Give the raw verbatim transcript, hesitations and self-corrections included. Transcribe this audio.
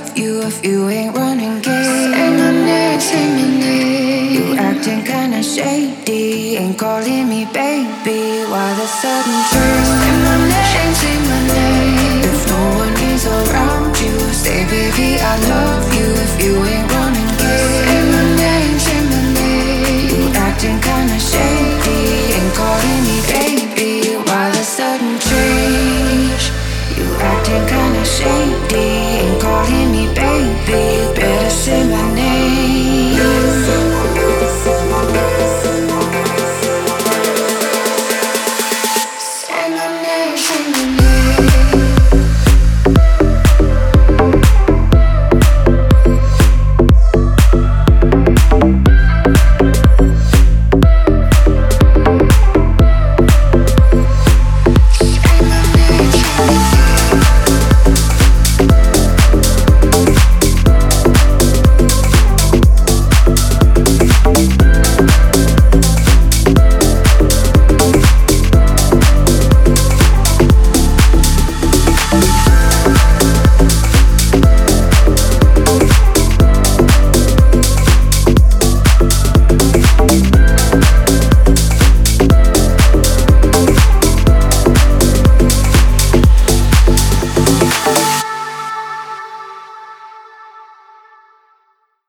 love you if you ain't running game. Say my name, say my name. You acting kinda shady, ain't calling me baby. Why the sudden change? Say my name, say my name. If no one is around you, say baby I love you if you ain't running game. Say my name, say my name. You acting kinda shady, ain't calling me baby. Why the sudden change? You acting kinda shady,